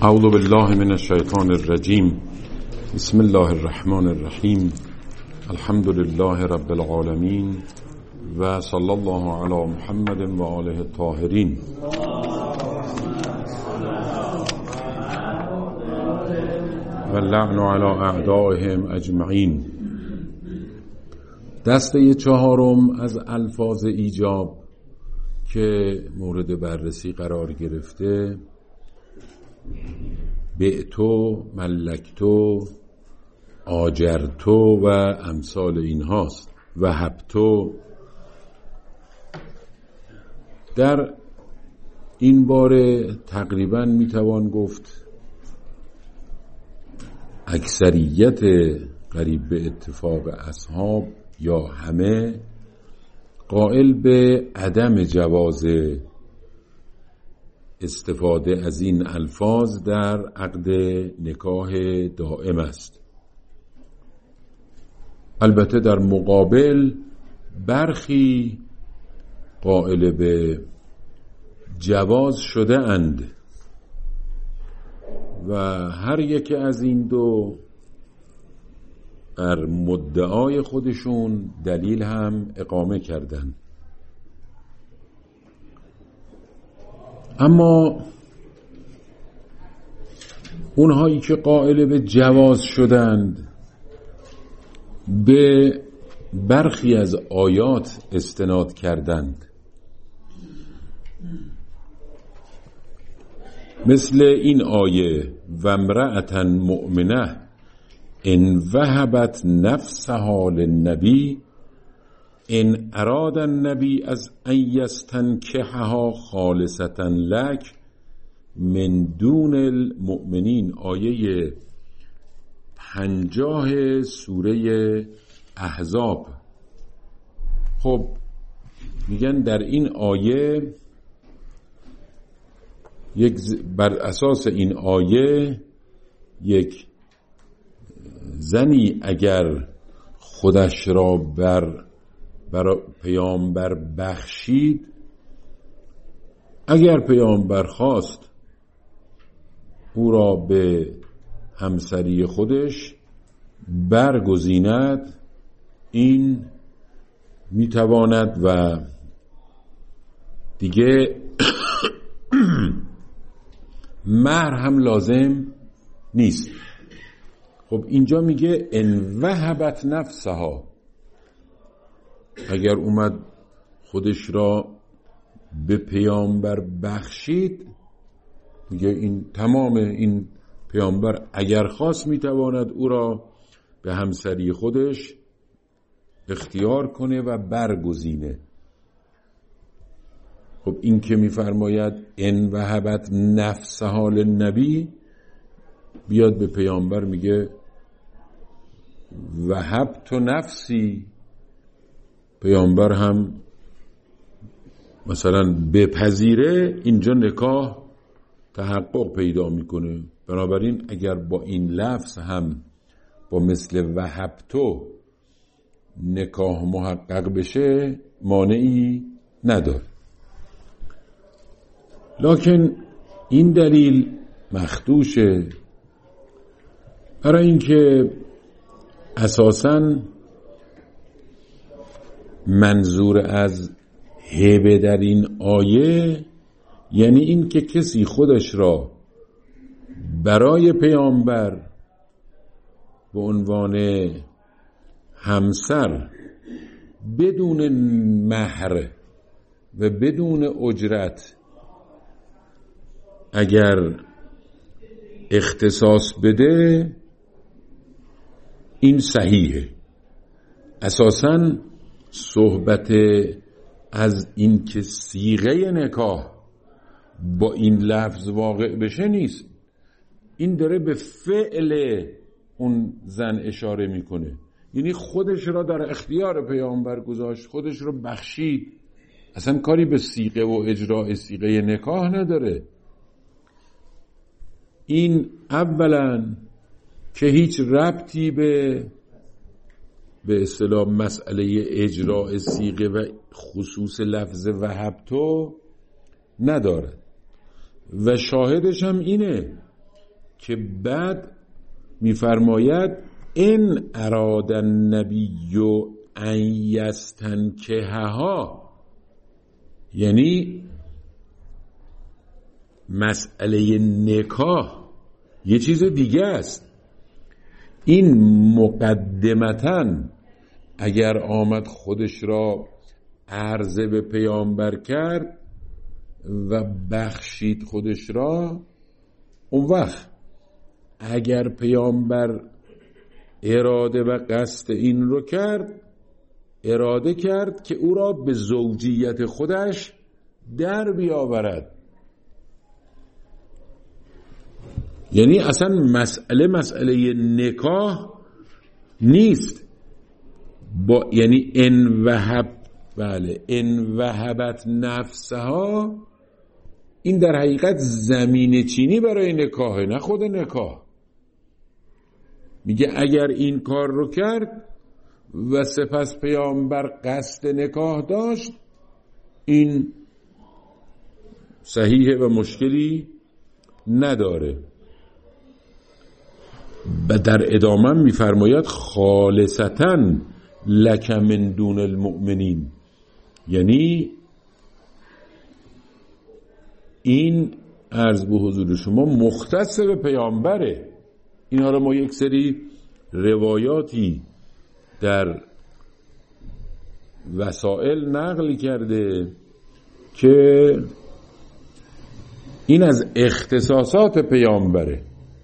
اعوذ بالله من الشیطان الرجیم. بسم الله الرحمن الرحیم. الحمد لله رب العالمین و صلی الله علی محمد و آله الطاهرین. و اللعن علی اعدائهم اجمعین. دسته چهارم از الفاظ ایجاب که مورد بررسی قرار گرفته بعتو، ملکتو، آجرتو و امثال این هاست. وهبتو. در این باره تقریبا میتوان گفت اکثریت قریب به اتفاق اصحاب یا همه قائل به عدم جواز استفاده از این الفاظ در عقد نکاح دائم است. البته در مقابل برخی قائل به جواز شده اند و هر یکی از این دو بر مدعای خودشون دلیل هم اقامه کردند. اما اونهایی که قائل به جواز شدند به برخی از آیات استناد کردند، مثل این آیه و امرأة مؤمنه ان وهبت نفسها للنبی ان اراد النبی از ان یستنکحها خالصة لک من دون المؤمنین. آیه 50 سوره احزاب. خب میگن در این آیه بر اساس این آیه یک زنی اگر خودش را بر پیامبر بخشید، اگر پیامبر خواست او را به همسری خودش برگزیند، این میتواند و دیگه مهر هم لازم نیست. خب اینجا میگه ان وهبت نفسها، اگر اومد خودش را به پیامبر بخشید، میگه این تمام این پیامبر اگر خواست میتواند او را به همسری خودش اختیار کنه و برگزینه. خب این که میفرماید ان وهبت نفسها للنبی، بیاد به پیامبر میگه وهبت نفسی، پیامبر هم مثلا بپذیره، اینجا نکاح تحقق پیدا میکنه. بنابراین اگر با این لفظ هم با مثل وهبتو نکاح محقق بشه مانعی نداره. لکن این دلیل مخدوشه، برای اینکه اساساً منظور از هبه در این آیه یعنی این که کسی خودش را برای پیامبر به عنوان همسر بدون مهر و بدون اجرت اگر اختصاص بده، این صحیحه. اساساً صحبت از این که صیغه نکاح با این لفظ واقع بشه نیست. این داره به فعل اون زن اشاره میکنه، یعنی خودش را در اختیار پیامبر گذاشت، خودش را بخشید، اصلا کاری به صیغه و اجراء صیغه نکاح نداره. این اولا که هیچ ربطی به اصطلاح مسئله اجراء صیغه و خصوص لفظ وهبتو نداره و شاهدش هم اینه که بعد میفرماید ان اراد النبی ان یستنکحها، یعنی مسئله نکاح یه چیز دیگه است. این مقدمتاً اگر آمد خودش را عرضه به پیامبر کرد و بخشید خودش را، اون وقت اگر پیامبر اراده و قصد این رو کرد، اراده کرد که او را به زوجیت خودش در بیاورد. یعنی اصلا مسئله نکاح نیست، یعنی ان وهبت نفسها، این در حقیقت زمین چینی برای نکاحه، نه خود نکاح. میگه اگر این کار رو کرد و سپس پیامبر قصد نکاح داشت، این صحیحه و مشکلی نداره. و در ادامه میفرماید خالصتاً لک من دون المؤمنین، یعنی این عرض به حضور شما مختص به پیامبره. اینها رو ما یک سری روایاتی در وسائل نقل کرده که این از اختصاصات پیامبره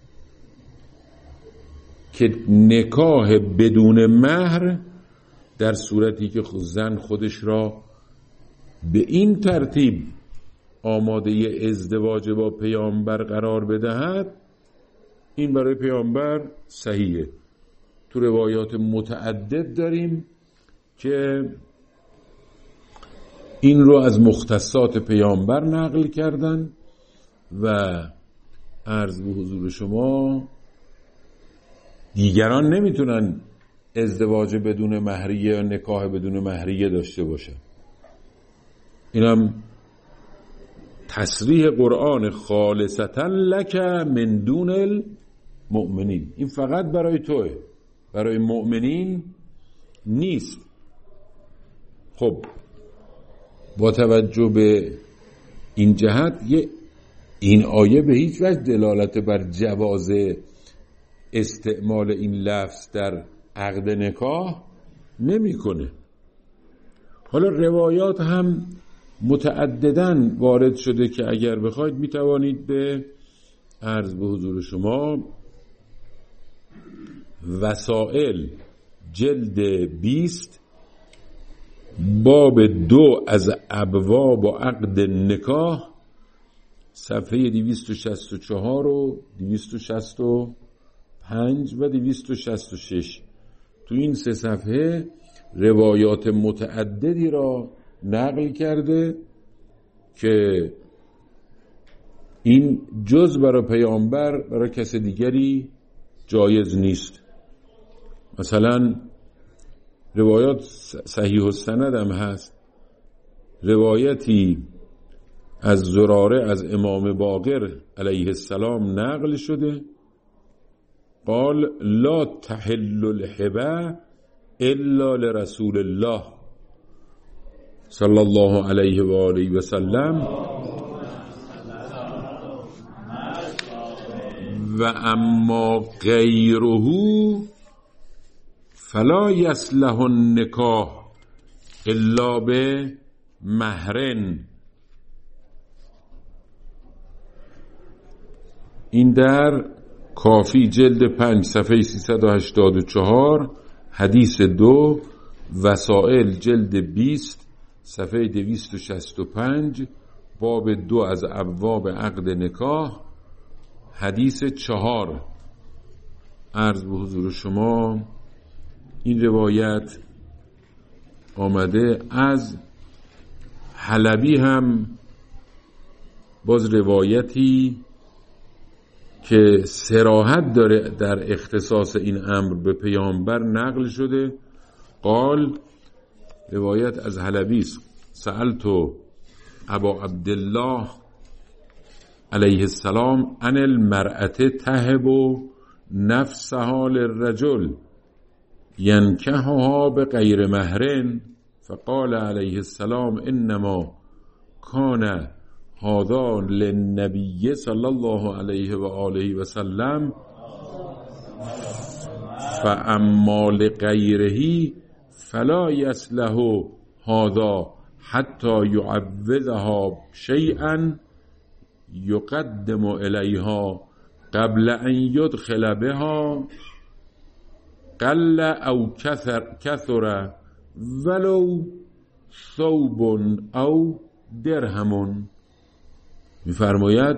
که نکاح بدون مهر در صورتی که زن خودش را به این ترتیب آماده ازدواج با پیامبر قرار بدهد، این برای پیامبر صحیحه. تو روایات متعدد داریم که این رو از مختصات پیامبر نقل کردن و عرض به حضور شما دیگران نمیتونن ازدواج بدون مهریه یا نکاح بدون مهریه داشته باشن. اینم تصریح قرآن خالصتا لک من دون المؤمنین، این فقط برای توه، برای مؤمنین نیست. خب با توجه به این جهت این آیه به هیچ وجه دلالت بر جواز استعمال این لفظ در عقد نکاح نمیکنه. حالا روایات هم متعدداً وارد شده که اگر بخواید میتوانید به عرض به حضور شما وسائل جلد 20 باب 2 از ابواب و عقد نکاح صفحه 264 و 265 و 266 تو این 3 صفحه روایات متعددی را نقل کرده که این جز برای پیامبر برای کس دیگری جایز نیست. مثلا روایات صحیح السند هم هست. روایتی از زراره از امام باقر علیه السلام نقل شده قال لا تحل الهبه الا لرسول الله صلی الله علیه و آله و سلم و اما غیره فلا یصلح النکاح الا به مهرن. این در کافی جلد 5 صفحه 384 حدیث 2، وسائل جلد 20 صفحه 265 باب 2 از ابواب عقد نکاح حدیث 4. عرض به حضور شما این روایت آمده. از حلبی هم باز روایتی که صراحت داره در اختصاص این امر به پیامبر نقل شده قال، روایت از حلبی است، سألت ابا عبدالله علیه السلام ان المرأة تهب نفسها للرجل ینکحها بغیر مهر، فقال علیه السلام انما کان هذا للنبی صلی الله علیه و آله و سلم فاما لغیره فلا یصلح هذا حتی یعوضها شیئا یقدم الیها قبل ان یدخل بها قل او کثر ولو ثوب او درهم. میفرماید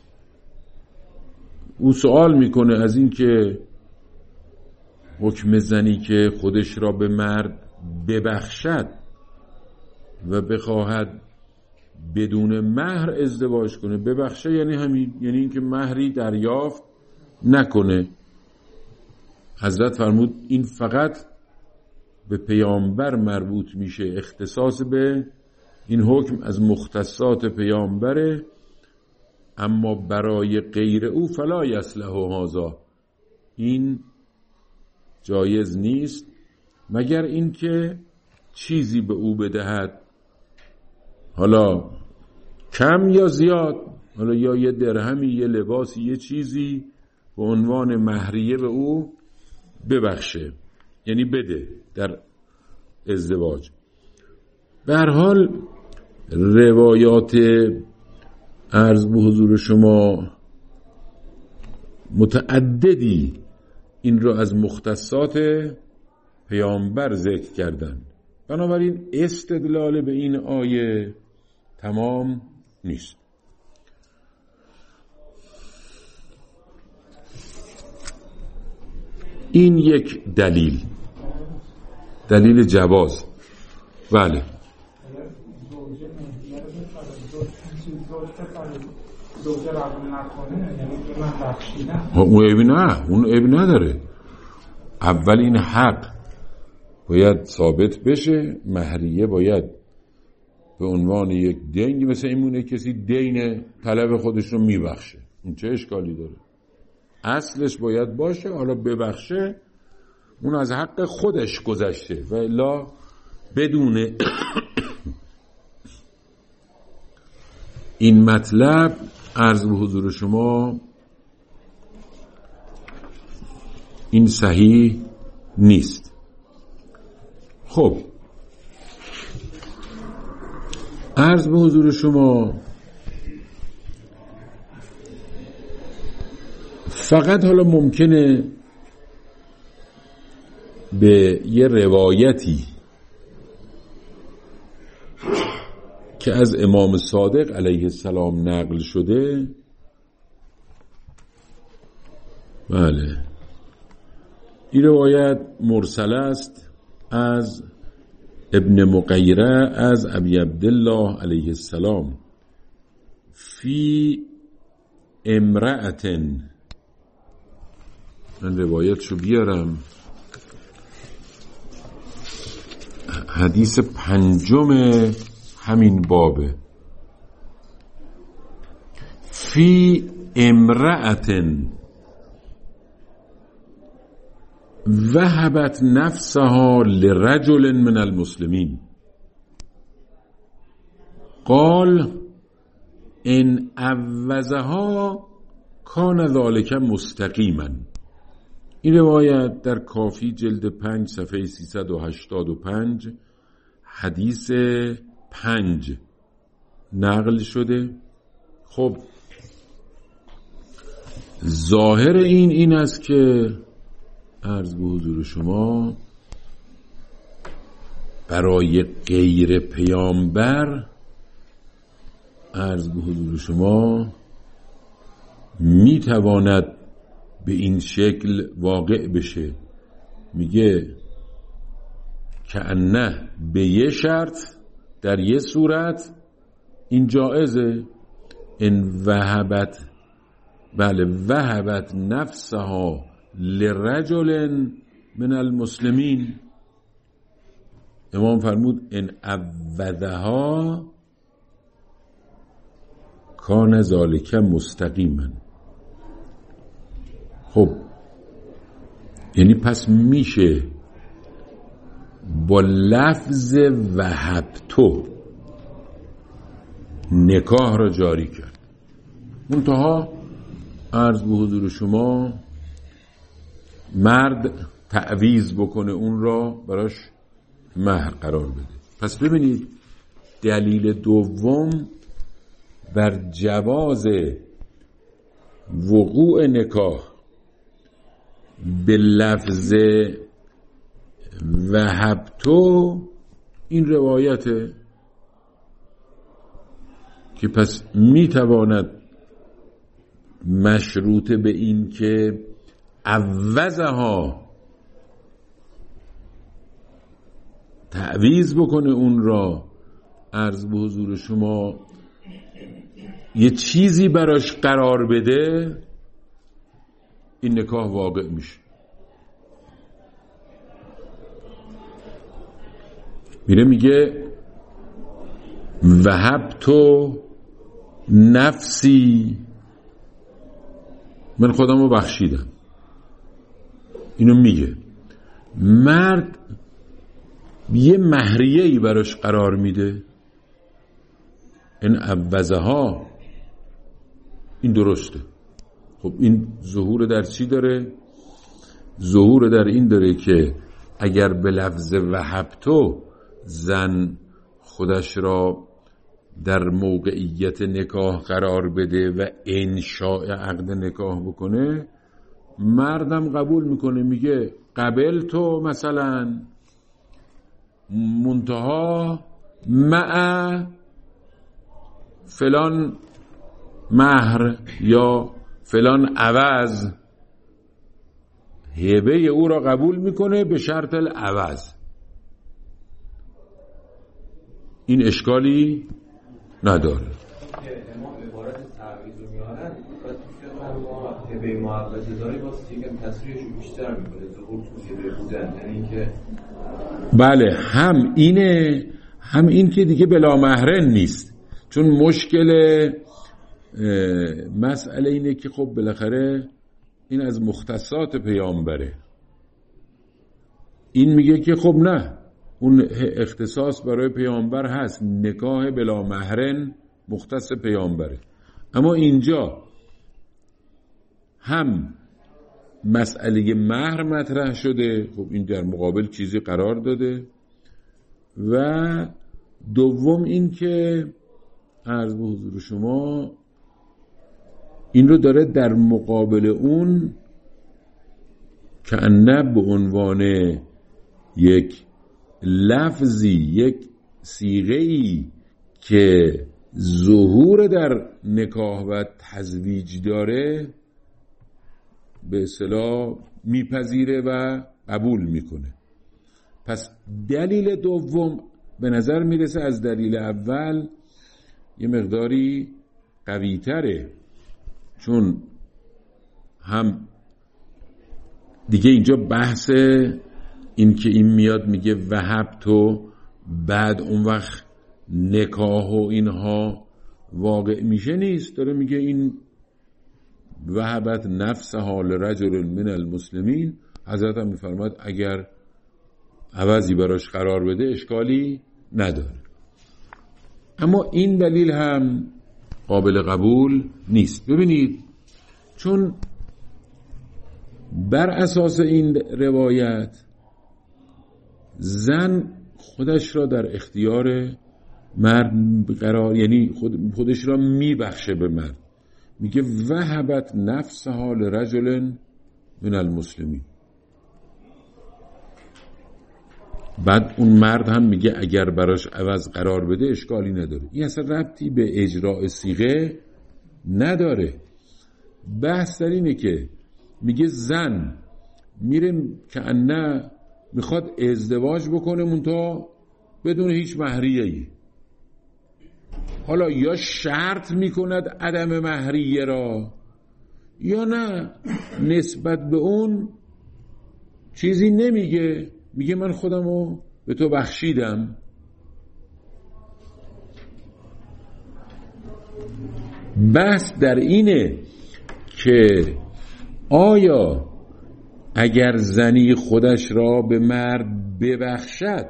او سوال میکنه از این که حکم زنی که خودش را به مرد ببخشد و بخواهد بدون مهر ازدواج کنه. ببخشه یعنی همین، یعنی اینکه مهری دریافت نکنه. حضرت فرمود این فقط به پیامبر مربوط میشه، اختصاص به این حکم از مختصات پیامبره، اما برای غیر او فلا یصلح هذا، این جایز نیست مگر اینکه چیزی به او بدهد، حالا کم یا زیاد، حالا یا یه درهمی، یه لباسی، یه چیزی به عنوان مهریه به او ببخشه، یعنی بده در ازدواج. به هر حال روایات عرض به حضور شما متعددی این را از مختصات پیامبر ذکر کردن، بنابراین استدلال به این آیه تمام نیست. این یک دلیل جواز. بله اون عیبی نه، اون عیبی نداره. اول این حق باید ثابت بشه، مهریه باید به عنوان یک دین، مثل اینمونه کسی دین طلب خودش رو میبخشه، اون چه اشکالی داره؟ اصلش باید باشه، حالا ببخشه اون از حق خودش گذشته و الا بدون این مطلب عرض به حضور شما این صحیح نیست. خب عرض به حضور شما فقط حالا ممکنه به یه روایتی که از امام صادق علیه السلام نقل شده، بله این روایت مرسل است از ابن مغیره از ابی عبدالله علیه السلام فی امرأة، من روایتشو بیارم، حدیث 5 همین بابه. فی امرأة وهبت نفسها لرجل من المسلمین قال ان عوضها کان ذلک مستقیما. این روایت در کافی جلد 5 صفحه 385 حدیث 5 نقل شده. خب ظاهر این است که عرض به حضور شما برای غیر پیامبر عرض به حضور شما میتواند به این شکل واقع بشه. میگه که نه به یه شرط، در یه صورت این جائزه، ان وهبت، بله وهبت نفسها لرجل من المسلمین، امام فرمود ان عوضها کان ذالک مستقیما. خب یعنی پس میشه با لفظ وهبتو نکاح را جاری کرد. منتها عرض به حضور شما مرد تعویض بکنه اون را براش مهر قرار بده. پس ببینید دلیل دوم بر جواز وقوع نکاح به لفظ وهبتو این روایته که پس میتواند مشروط به این که عوضها تعویض بکنه اون را، عرض به حضور شما یه چیزی براش قرار بده، این نکاح واقع میشه. میگه وهبتو نفسی، من خودم رو بخشیدم. اینو میگه مرد یه مهریه‌ای براش قرار میده، این عوضها، این درسته. خب این ظهور در چی داره؟ ظهور در این داره که اگر به لفظ وهبتو زن خودش را در موقعیت نکاح قرار بده و انشاء عقد نکاح بکنه، مردم قبول میکنه، میگه قبل تو مثلا منتها مع فلان مهر یا فلان عوض، هبه او را قبول میکنه به شرط العوض. این اشکالی نداره. امام عبارت تعویض رو میارن و تو هبه معوضه داری واسه که تصریحش رو بیشتر میکنه، ظهور تو هبه بودن، یعنی اینکه بله هم اینه، هم این که دیگه بلا محرم نیست. چون مشکل مسئله اینه که خب بالاخره این از مختصات پیامبره. این میگه که خب نه، اون اختصاص برای پیامبر هست، نکاح بلا محرم مختص پیامبره. اما اینجا هم مسئله مهر مطرح شده، خب این در مقابل چیزی قرار داده، و دوم این که عرض به حضور شما این رو داره در مقابل اون که انه به عنوان یک لفظی، یک صیغه‌ای که ظهور در نکاح و تزویج داره به اصطلاح میپذیره و قبول میکنه. پس دلیل دوم به نظر میرسه از دلیل اول یه مقداری قوی تره، چون هم دیگه اینجا بحث این که این میاد میگه وهبتو، بعد اون وقت نکاح و اینها واقع میشه نیست، داره میگه این وهبت نفسها لرجل من المسلمین. حضرت هم میفرماد اگر عوضی براش قرار بده اشکالی نداره. اما این دلیل هم قابل قبول نیست. ببینید چون بر اساس این روایت زن خودش را در اختیار مرد قرار، یعنی خودش را میبخشه به مرد، میگه وهبت نفسها لرجل من المسلمین. بعد اون مرد هم میگه اگر براش عوض قرار بده اشکالی نداره. این اصلا ربطی به اجراء صیغه نداره. بحث در اینه که میگه زن میره که نه میخواد ازدواج بکنه منتها بدون هیچ مهریه‌ای. حالا یا شرط میکند عدم مهریه را یا نه نسبت به اون چیزی نمیگه، میگه من خودمو به تو بخشیدم. بحث در اینه که آیا اگر زنی خودش را به مرد ببخشد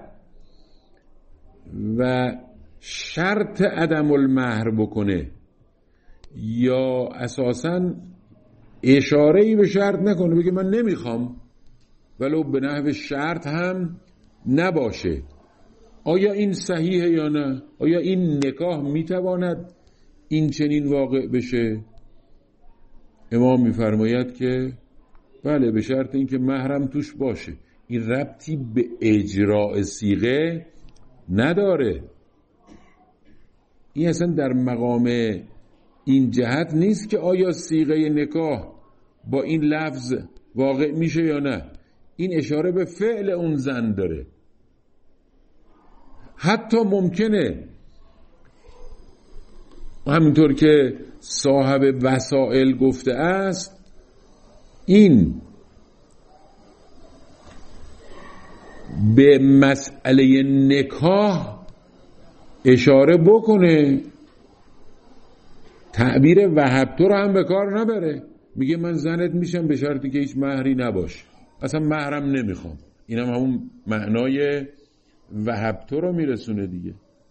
و شرط عدم المهر بکنه یا اساساً اشاره‌ای به شرط نکنه، بگه من نمیخوام ولو به نحو شرط هم نباشه، آیا این صحیحه یا نه؟ آیا این نکاح میتواند این چنین واقع بشه؟ امام میفرماید که بله، به شرط اینکه محرم توش باشه. این ربطی به اجراء صیغه نداره، این اصلا در مقام این جهت نیست که آیا صیغه نکاح با این لفظ واقع میشه یا نه. این اشاره به فعل اون زن داره. حتی ممکنه همینطور که صاحب وسائل گفته است، این به مسئله نکاح اشاره بکنه، تعبیر وهبتو رو هم به کار نبره، میگه من زنت میشم به شرطی که هیچ مهری نباشه، اصلا محرم نمیخوام. این هم همون معنای وهبتو رو میرسونه دیگه.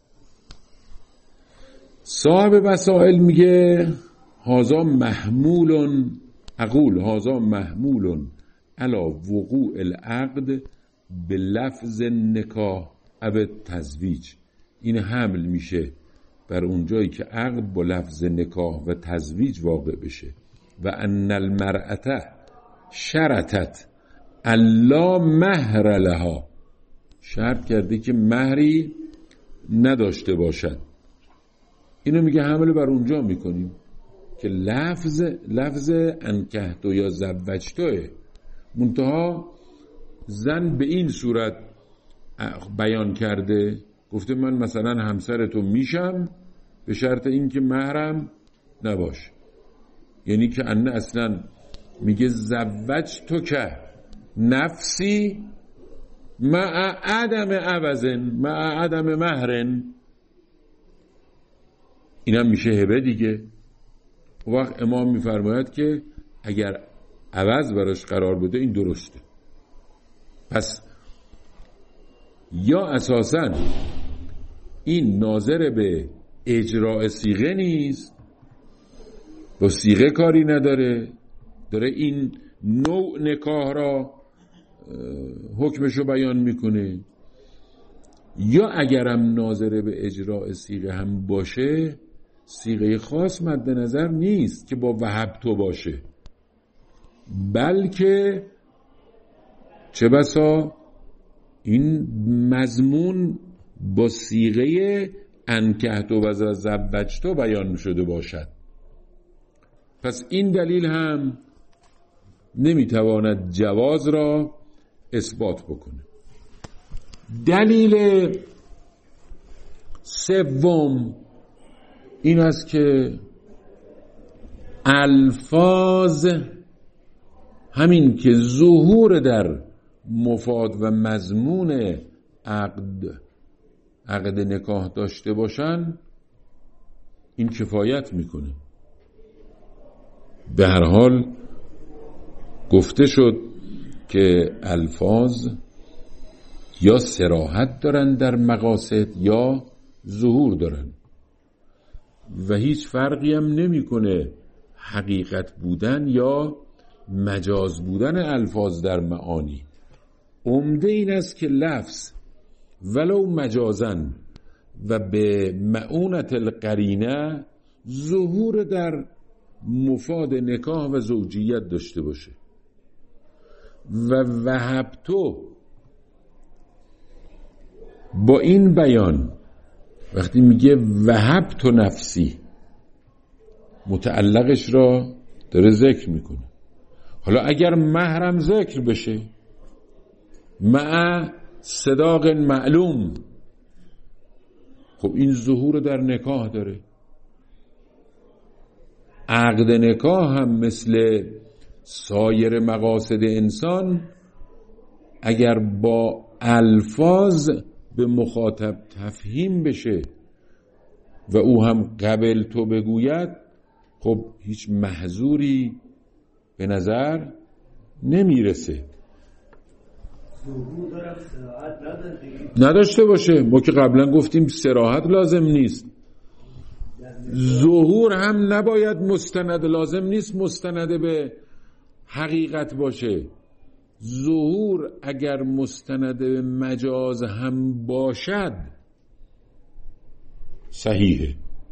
صاحب وسائل میگه هازا محمولن، اقول هازا محمولن علا وقوع العقد به لفظ نکاح او تزویج. این حمل میشه بر اونجایی که عقد با لفظ نکاح و تزویج واقع بشه. و ان المرأة شرطت الا مهر لها، شرط کرده که مهری نداشته باشد. اینو میگه حمل بر اونجا میکنیم که لفظ انکحتو یا زوجتوه، منتها زن به این صورت بیان کرده، گفته من مثلا همسرتو میشم به شرط اینکه محرم نباشه. یعنی که انه اصلا میگه زوجتو که نفسی مع عدم عوضن مع عدم مهرن، اینم میشه هبه دیگه. و وقت امام میفرماید که اگر عوض براش قرار بده این درسته. پس یا اساساً این ناظر به اجراء صیغه نیست، با صیغه کاری نداره، داره این نوع نکاح را حکمشو بیان میکنه، یا اگرم ناظر به اجراء صیغه هم باشه، صیغه خاص مد نظر نیست که با وهبتو باشه، بلکه چه بسا این مضمون با صیغه انکحتو و زوجتو بیان شده باشد. پس این دلیل هم نمیتواند جواز را اثبات بکنه. دلیل سوم این است که الفاظ همین که ظهور در مفاد و مضمون عقد نکاح داشته باشن، این کفایت میکنه. به هر حال گفته شد که الفاظ یا صراحت دارن در مقاصد یا ظهور دارن و هیچ فرقی هم نمیکنه حقیقت بودن یا مجاز بودن الفاظ در معانی. عمده این است که لفظ ولو مجازن و به معونت القرینه ظهور در مفاد نکاح و زوجیت داشته باشه. و وهبتو با این بیان وقتی میگه وهبتو نفسی، متعلقش را داره ذکر میکنه. حالا اگر محرم ذکر بشه مع صداق معلوم، خب این ظهور در نکاح داره. عقد نکاح هم مثل سایر مقاصد انسان اگر با الفاظ به مخاطب تفهیم بشه و او هم قبل تو بگوید، خب هیچ محظوری به نظر نمیرسه. نداشته باشه. ما که قبلا گفتیم صراحت لازم نیست. ظهور هم نباید مستند، لازم نیست مستند به حقیقت باشه. ظهور اگر مستند به مجاز هم باشد صحیحه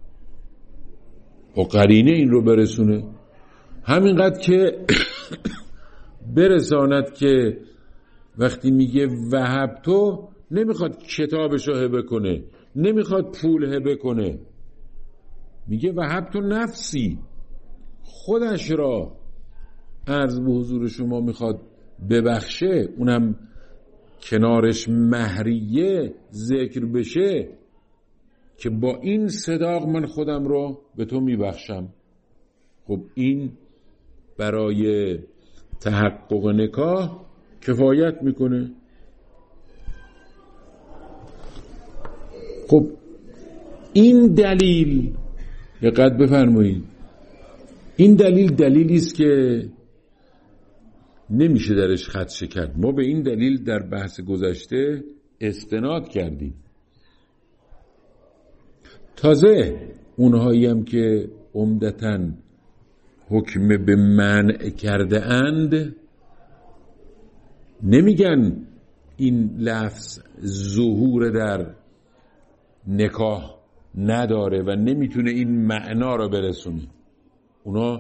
و قرینه این رو برسونه، همینقدر که برساند که وقتی میگه وهب تو نمیخواد کتابشو هبه کنه، نمیخواد پول هبه کنه، میگه وهب تو نفسی، خودش را عرض به حضور شما میخواد ببخشه، اونم کنارش مهریه ذکر بشه که با این صداق من خودم رو به تو میبخشم. خب این برای تحقق نکاح کفایت میکنه. خب این دلیل دقت بفرمایید، این دلیلی است که نمیشه درش خدشه کرد. ما به این دلیل در بحث گذشته استناد کردیم. تازه اونهایی هم که عمدتاً حکم به منع کرده اند نمیگن این لفظ ظهور در نکاح نداره و نمیتونه این معنا رو برسونه. اونا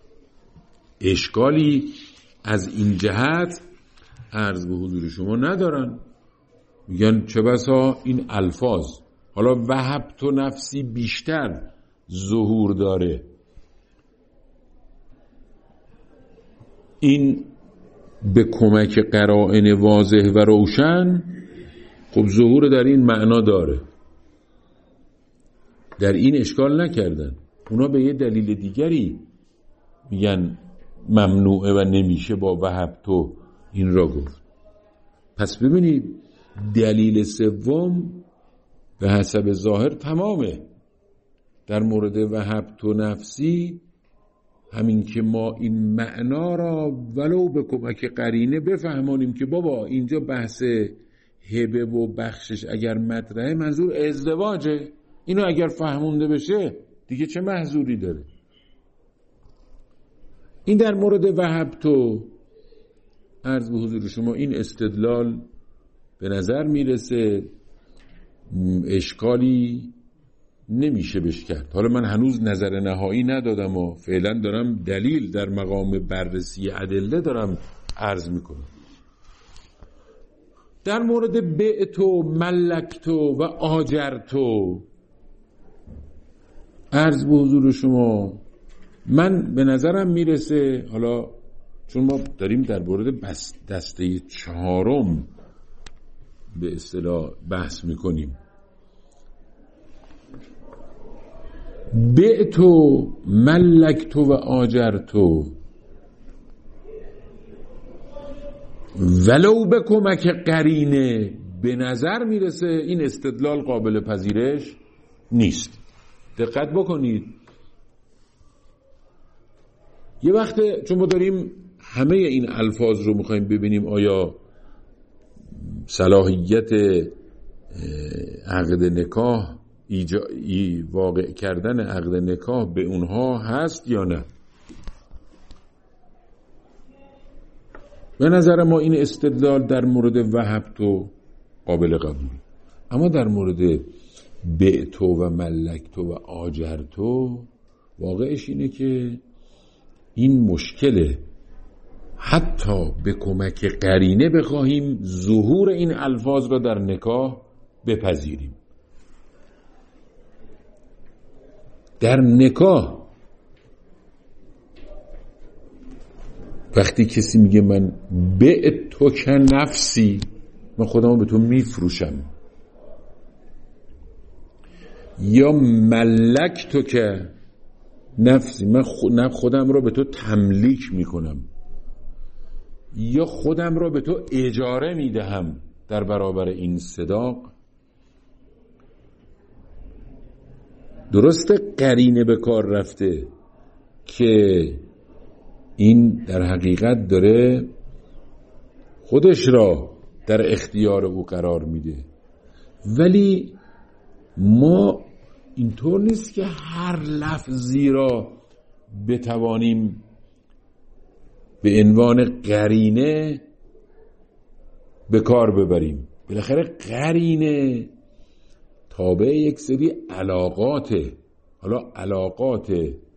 اشکالی از این جهت عرض به حضور شما ندارن، میگن چه بسا این الفاظ، حالا وهب تو نفسی بیشتر ظهور داره، این به کمک قرائن واضح و روشن خب ظهور در این معنا داره، در این اشکال نکردن. اونا به یه دلیل دیگری میگن ممنوعه و نمیشه با وهب تو این را گفت. پس ببینید دلیل سوم به حسب ظاهر تمامه در مورد وهب تو نفسی، همین که ما این معنا را ولو به کمک قرینه بفهمانیم که بابا اینجا بحث هبه و بخشش اگر مطرحه منظور ازدواجه، اینو اگر فهمونده بشه دیگه چه محظوری داره. این در مورد وهب تو عرض به حضور شما این استدلال به نظر میرسه اشکالی نمیشه بهش کرد. حالا من هنوز نظر نهایی ندادم و فعلا دارم دلیل در مقام بررسی ادله دارم عرض میکنم. در مورد بعتو ملکتو و آجرتو عرض به حضور شما من به نظرم میرسه، حالا چون ما داریم در مورد دسته چهارم به اصطلاح بحث میکنیم، بعتو ملکتو و آجرتو ولو به کمک قرینه به نظر میرسه این استدلال قابل پذیرش نیست. دقت بکنید، یه وقت چون ما داریم همه این الفاظ رو میخوایم ببینیم آیا صلاحیت عقد نکاح واقع کردن عقد نکاح به اونها هست یا نه. به نظر ما این استدلال در مورد وهب تو قابل قبول، اما در مورد بعتو و ملکتو و آجرتو واقعش اینه که این مشکله. حتی به کمک قرینه بخواهیم ظهور این الفاظ را در نکاح بپذیریم. در نکاح وقتی کسی میگه من بعتو که نفسی، من خودمو به تو میفروشم، یا ملکتو که نفسی، من خودم رو به تو تملیک میکنم، یا خودم رو به تو اجاره میدهم در برابر این صداق. درسته قرینه به کار رفته، که این در حقیقت داره خودش را در اختیار او قرار میده. ولی ما اینطور نیست که هر لفظی را بتوانیم به عنوان قرینه به کار ببریم. بالاخره قرینه تابع یک سری علاقاته. حالا علاقات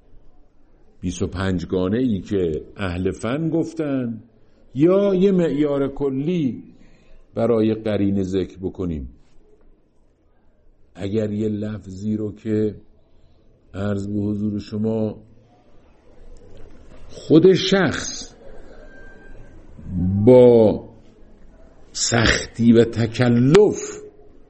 25 گانه‌ای که اهل فن گفتن یا یه معیار کلی برای قرینه ذکر بکنیم. اگر یه لفظی رو که عرض به حضور شما خود شخص با سختی و تکلف،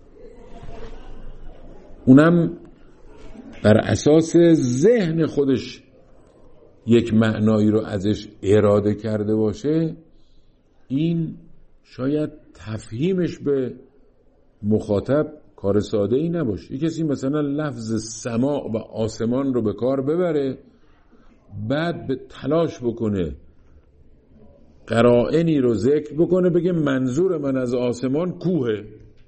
اونم بر اساس ذهن خودش یک معنایی رو ازش اراده کرده باشه، این شاید تفهیمش به مخاطب کار ساده ای نباشه. یک کسی مثلا لفظ سماع و آسمان رو به کار ببره، بعد به تلاش بکنه قرائنی رو ذکر بکنه، بگه منظور من از آسمان کوهه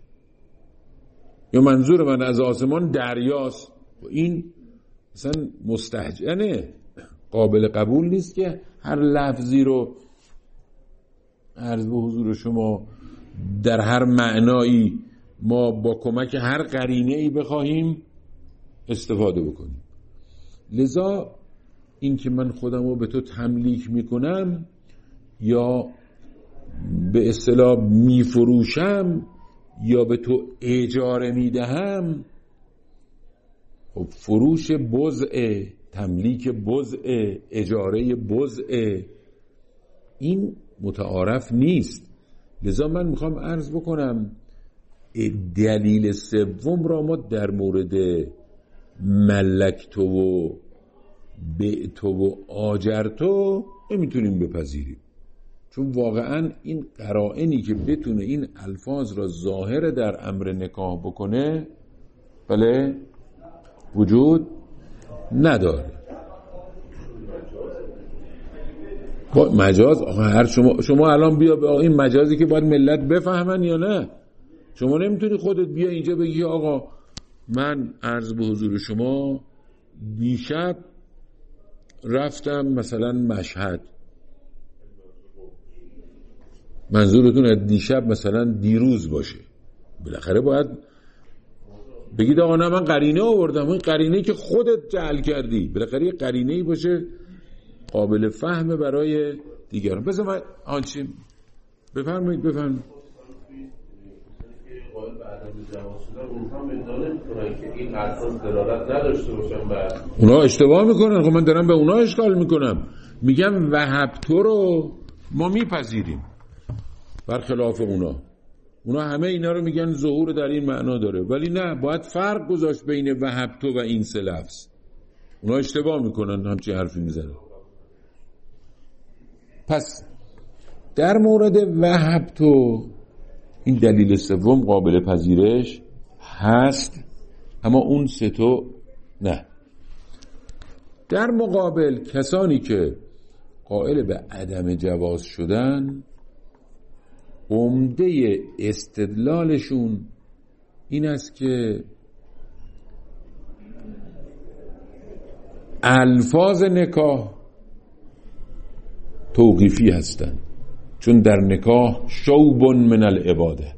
یا منظور من از آسمان دریاست. این مثلا مستهجنه، قابل قبول نیست که هر لفظی رو عرض به حضور شما در هر معنایی ما با کمک هر قرینه‌ای بخواهیم استفاده بکنیم. لذا این که من خودم رو به تو تملیک میکنم یا به اصطلاح میفروشم یا به تو اجاره میدهم، خب فروش بضع، تملیک بضع، اجاره بضع، این متعارف نیست. لذا من میخوام عرض بکنم دلیل سوم را ما در مورد ملکتو و بعتو و آجرتو نمیتونیم بپذیریم، چون واقعا این قرائنی که بتونه این الفاظ را ظاهر در امر نکاح بکنه بله وجود نداره. مجاز هر شما الان بیا این مجازی که باید ملت بفهمن یا نه؟ شما نمیتونی خودت بیا اینجا بگی آقا من عرض به حضور شما دیشب رفتم مثلا مشهد. منظورتون از دیشب مثلا دیروز باشه. بالاخره باید بگید آقا نه من قرینه آوردم، این قرینه که خودت جعل کردی. بالاخره یه قرینه‌ای باشه قابل فهم برای دیگران. بذار من آنچه بفرمایید. اونا اشتباه میکنن. خب من دارم به اونا اشکال میکنم. میگم وهبتو رو ما میپذیریم برخلاف اونا همه اینا رو میگن ظهور در این معنا داره، ولی نه، باید فرق گذاشت بین وهبتو و این سه لفظ. اونا اشتباه میکنن، همچین حرفی میزنن. پس در مورد وهبتو این دلیل سوم قابل پذیرش هست، اما اون سه تو نه. در مقابل کسانی که قائل به عدم جواز شدن، عمده استدلالشون این است که الفاظ نکاح توقیفی هستند، چون در نکاح شوب من العباده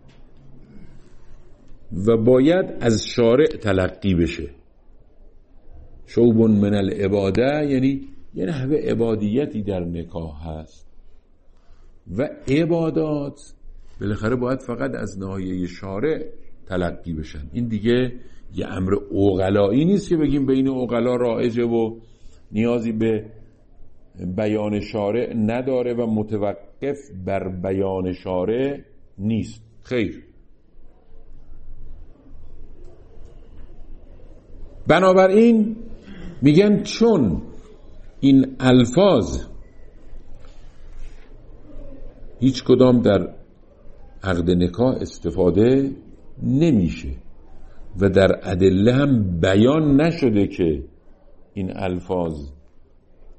و باید از شارع تلقی بشه. شوب من العباده یعنی یه نحوه عبادیتی در نکاح هست و عبادات بالاخره باید فقط از ناحیه شارع تلقی بشن. این دیگه یه امر عقلایی نیست که بگیم بین عقلا رایجه و نیازی به بیان شارع نداره و متوقف بر بیان شارع نیست. خیر. بنابراین میگن چون این الفاظ هیچ کدام در عقد نکاح استفاده نمیشه و در ادله هم بیان نشده که این الفاظ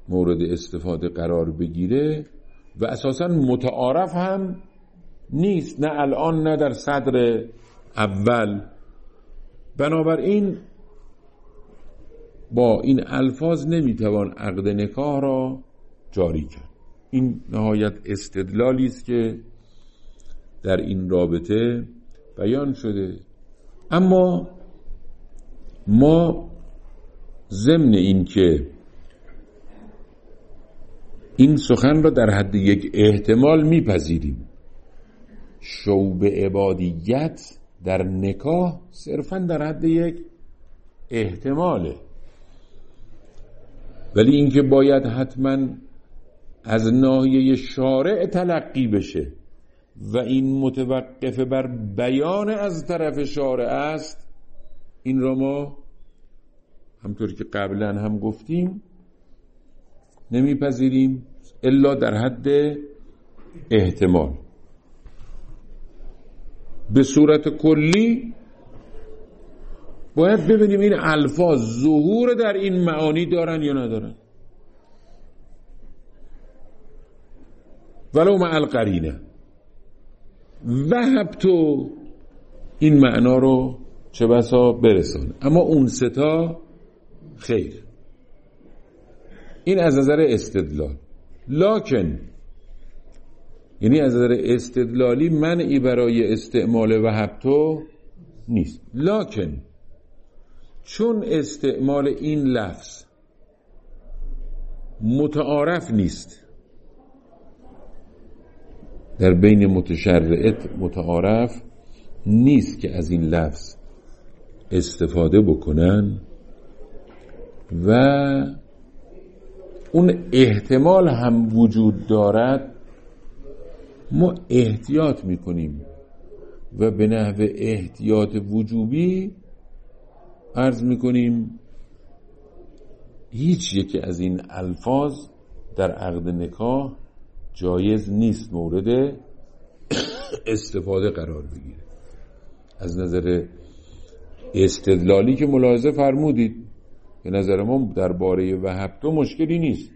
مورد استفاده قرار بگیره و اساساً متعارف هم نیست، نه الان نه در صدر اول. بنابراین با این الفاظ نمیتوان عقد نکاح را جاری کرد. این نهایت استدلالی است که در این رابطه بیان شده. اما ما ضمن این که این سخن را در حد یک احتمال میپذیریم، شوب عبادیت در نکاح صرفاً در حد یک احتماله، ولی اینکه باید حتماً از ناحیه شارع تلقی بشه و این متوقف بر بیان از طرف شارع است، این را ما همطور که قبلا هم گفتیم نمیپذیریم الا در حد احتمال. به صورت کلی باید ببینیم این الفاظ ظهور در این معانی دارن یا ندارن، ولو مع القرینه. وهب تو این معنا رو چه بسا برسان، اما اون ستا خیر. این از نظر استدلال. لکن یعنی از نظر استدلالی منعی برای استعمال وهب تو نیست، لکن چون استعمال این لفظ متعارف نیست در بین متشرعات، متعارف نیست که از این لفظ استفاده بکنن و اون احتمال هم وجود دارد، ما احتیاط میکنیم و به نحو احتیاط وجوبی عرض میکنیم هیچ یکی از این الفاظ در عقد نکاح جایز نیست مورد استفاده قرار بگیره. از نظر استدلالی که ملاحظه فرمودید به نظر ما درباره وهب تو مشکلی نیست،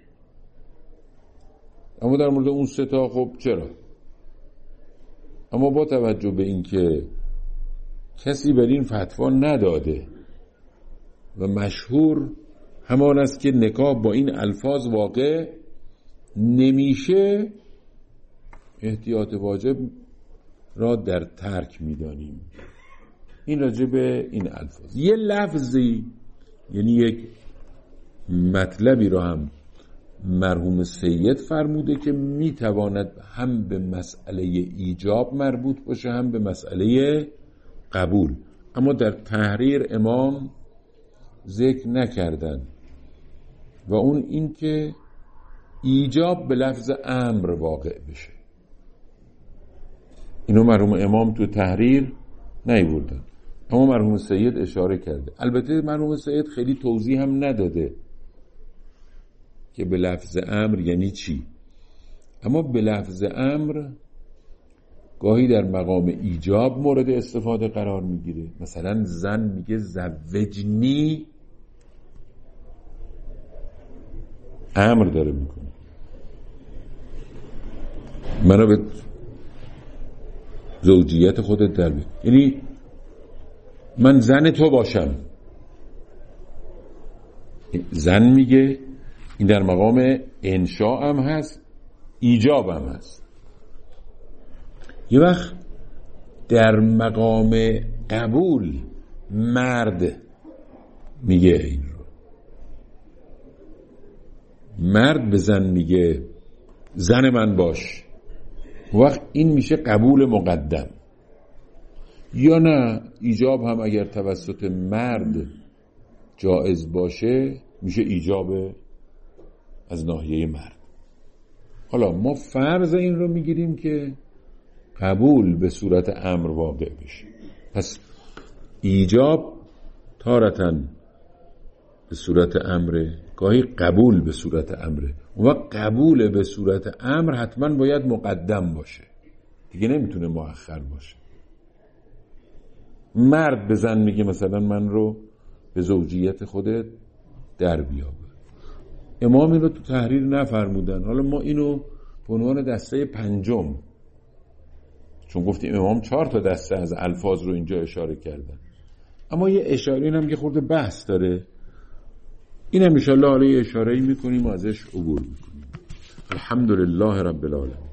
اما در مورد اون ستا خب چرا؟ اما با توجه به اینکه کسی بر این فتوا نداده و مشهور همان است که نکاح با این الفاظ واقع نمیشه، احتیاط واجب را در ترک میدانیم. این راجع به این الفاظ. یه لفظی یعنی یک مطلبی را هم مرحوم سید فرموده که میتواند هم به مسئله ایجاب مربوط باشه هم به مسئله قبول، اما در تحریر امام ذکر نکردن و اون این که ایجاب به لفظ امر واقع بشه. اینو مرحوم امام تو تحریر نیوردن، اما مرحوم سید اشاره کرده. البته مرحوم سید خیلی توضیح هم نداده که به لفظ امر یعنی چی، اما به لفظ امر گاهی در مقام ایجاب مورد استفاده قرار میگیره. مثلا زن میگه زوجنی، امر داره میکنه، منو به زوجیت خودت در بیار، یعنی من زن تو باشم. زن میگه، این در مقام انشاء هم هست، ایجاب هم هست. یه وقت در مقام قبول مرد میگه این رو، مرد به زن میگه زن من باش، وقت این میشه قبول مقدم. یا نه ایجاب هم اگر توسط مرد جایز باشه میشه ایجاب از ناحیه مرد. حالا ما فرض این رو میگیریم که قبول به صورت امر واقع بشه، پس ایجاب تارتاً به صورت امره، گاهی قبول به صورت امره. اون وقت قبول به صورت امر حتما باید مقدم باشه، دیگه نمیتونه مؤخر باشه. مرد به زن میگه مثلا من رو به زوجیت خودت در بیابه، امام اینو تو تحریر نفرمودن. حالا ما اینو به عنوان دسته پنجم، چون گفتیم امام 4 تا دسته از الفاظ رو اینجا اشاره کردن، اما یه اشاره اینم که خورده بحث داره، اینم ان شاء الله حالا یه اشاره‌ای می‌کنیم و ازش عبور می‌کنیم. الحمدلله رب العالمین.